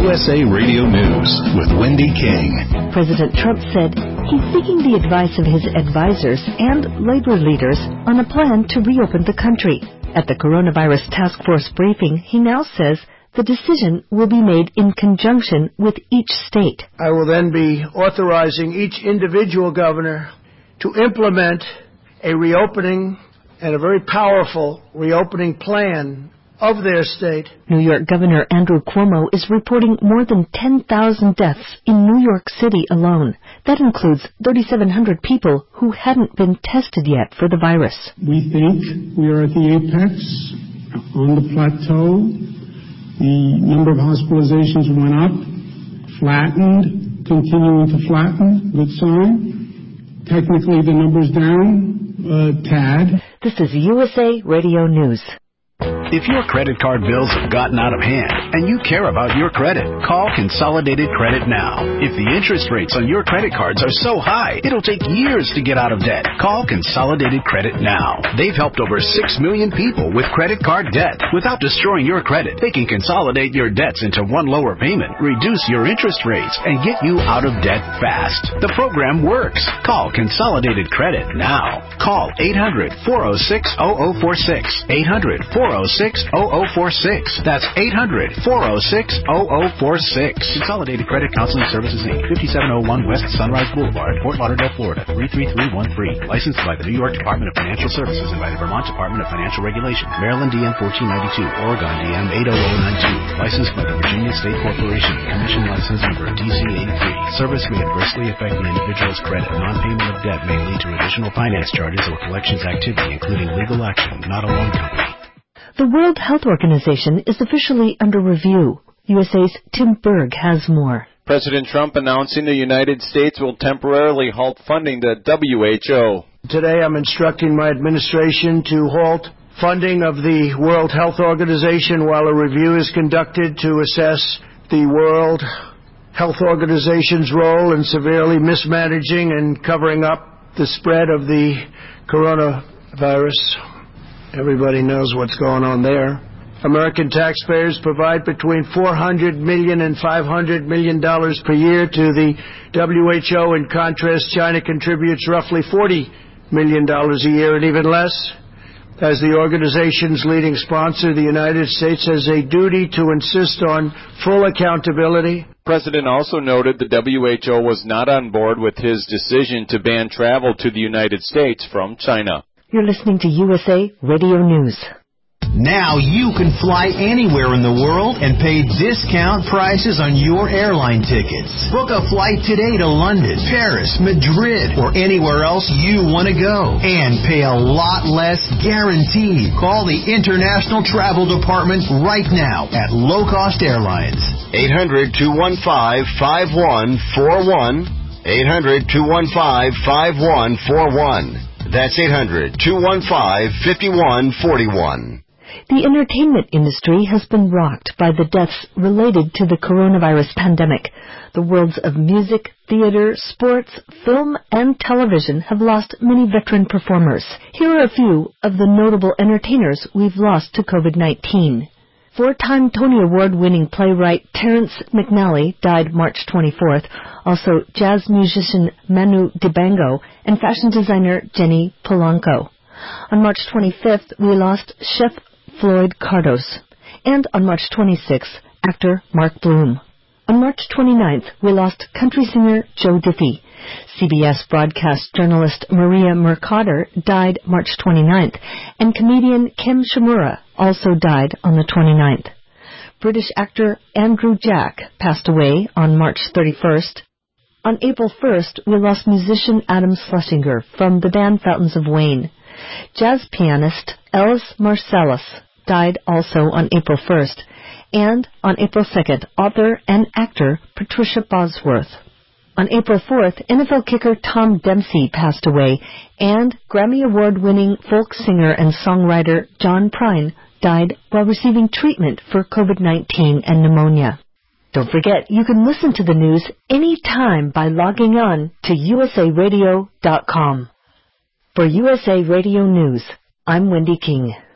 USA Radio News with Wendy King. President Trump said he's seeking the advice of his advisors and labor leaders on a plan to reopen the country. At the Coronavirus Task Force briefing, he now says the decision will be made in conjunction with each state. I will then be authorizing each individual governor to implement a reopening and a very powerful reopening plan of their state. New York Governor Andrew Cuomo is reporting more than 10,000 deaths in New York City alone. That includes 3,700 people who hadn't been tested yet for the virus. We think we are at the apex, on the plateau. The number of hospitalizations went up, flattened, continuing to flatten, good sign. Technically, the number's down a tad. This is USA Radio News. If your credit card bills have gotten out of hand and you care about your credit, call Consolidated Credit now. If the interest rates on your credit cards are so high, it'll take years to get out of debt. Call Consolidated Credit now. They've helped over 6 million people with credit card debt. Without destroying your credit, they can consolidate your debts into one lower payment, reduce your interest rates, and get you out of debt fast. The program works. Call Consolidated Credit now. Call 800-406-0046. 800-406-0046. That's 800-406-0046. Consolidated Credit Counseling Services, Inc., 5701 West Sunrise Boulevard, Fort Lauderdale, Florida, 33313. Licensed by the New York Department of Financial Services and by the Vermont Department of Financial Regulation. Maryland DM 1492, Oregon DM 80092. Licensed by the Virginia State Corporation. Commission license number DC 83. Service may adversely affect the individual's credit. Non-payment of debt may lead to additional finance charges or collections activity, including legal action, not a loan company. The World Health Organization is officially under review. USA's Tim Berg has more. President Trump announcing the United States will temporarily halt funding the WHO. Today I'm instructing my administration to halt funding of the World Health Organization while a review is conducted to assess the World Health Organization's role in severely mismanaging and covering up the spread of the coronavirus. Everybody knows what's going on there. American taxpayers provide between $400 million and $500 million per year to the WHO. In contrast, China contributes roughly $40 million a year, and even less. As the organization's leading sponsor, the United States has a duty to insist on full accountability. The President also noted the WHO was not on board with his decision to ban travel to the United States from China. You're listening to USA Radio News. Now you can fly anywhere in the world and pay discount prices on your airline tickets. Book a flight today to London, Paris, Madrid, or anywhere else you want to go. And pay a lot less guaranteed. Call the International Travel Department right now at Low Cost Airlines. 800-215-5141. 800-215-5141. That's 800-215-5141. The entertainment industry has been rocked by the deaths related to the coronavirus pandemic. The worlds of music, theater, sports, film, and television have lost many veteran performers. Here are a few of the notable entertainers we've lost to COVID-19. Four-time Tony Award-winning playwright Terrence McNally died March 24th. Also, jazz musician Manu Dibango and fashion designer Jenny Polanco. On March 25th, we lost Chef Floyd Cardos. And on March 26th, actor Mark Bloom. On March 29th, we lost country singer Joe Diffie. CBS broadcast journalist Maria Mercader died March 29th, and comedian Kim Shimura also died on the 29th. British actor Andrew Jack passed away on March 31st. On April 1st, we lost musician Adam Schlesinger from the band Fountains of Wayne. Jazz pianist Ellis Marsalis died also on April 1st. And on April 2nd, author and actor Patricia Bosworth. On April 4th, NFL kicker Tom Dempsey passed away, and Grammy Award-winning folk singer and songwriter John Prine died while receiving treatment for COVID-19 and pneumonia. Don't forget, you can listen to the news anytime by logging on to usaradio.com. For USA Radio News, I'm Wendy King.